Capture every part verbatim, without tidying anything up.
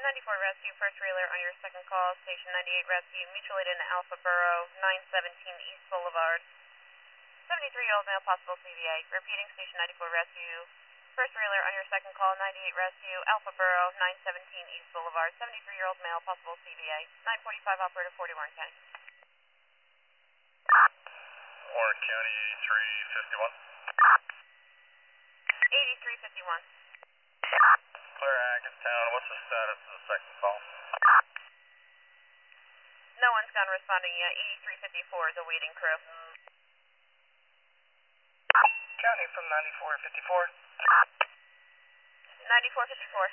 ninety-four Rescue, first reeler on your second call, Station ninety-eight Rescue, mutual aid in Alpha Borough, nine seventeen East Boulevard. seventy-three-year-old male, possible C V A. Repeating, Station ninety-four Rescue, first reeler on your second call, ninety-eight Rescue, Alpha Borough, nine seventeen East Boulevard. seventy-three-year-old male, possible C V A. nine forty-five, operator forty, Warren County. Warren County, eighty-three fifty-one. eighty-three fifty-one. Clear Hackettstown, what's the status of the second call? No one's gone responding yet. eighty-three fifty-four is awaiting crew. County from ninety-four fifty-four. ninety-four fifty-four.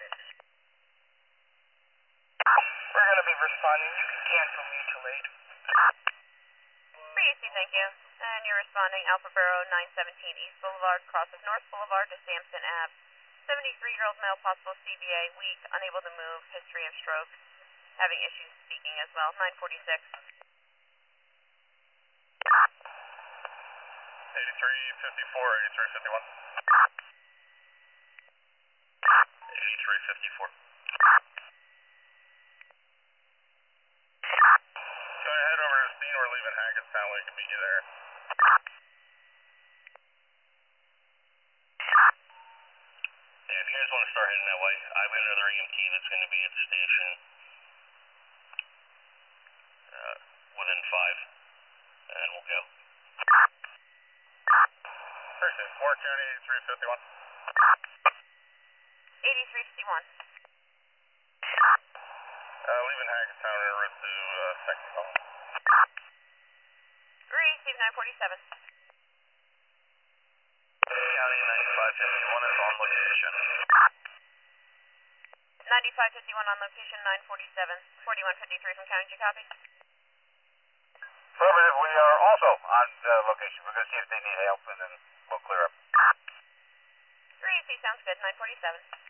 We're going to be responding. You can cancel mutual aid. three A C, thank you. And you're responding Alpha Borough, nine seventeen East Boulevard, cross of North Boulevard to Sampson Ave. seventy-three-year-old male, possible C V A, weak, unable to move, history of stroke, having issues speaking as well. nine forty-six. eighty-three fifty-four, eighty-three fifty-one. eighty-three fifty-four. Go ahead over to the scene. We're leaving Hackettstown. We can meet you there. Yeah, if you guys want to start heading that way, I've got another E M T that's going to be at the station uh, within five, and we'll go. Appreciate it. Warren County, eighty-three fifty-one. eighty-three fifty-one. Uh, leaving Hackettstown en route to uh, second call. Receive nine forty-seven. County ninety-five fifty-one is on location. ninety-five fifty-one on location, nine forty-seven. forty-one fifty-three from County, do you copy? Affirmative, we are also on uh, location. We're going to see if they need help, and then we'll clear up. three A C, sounds good, nine forty-seven.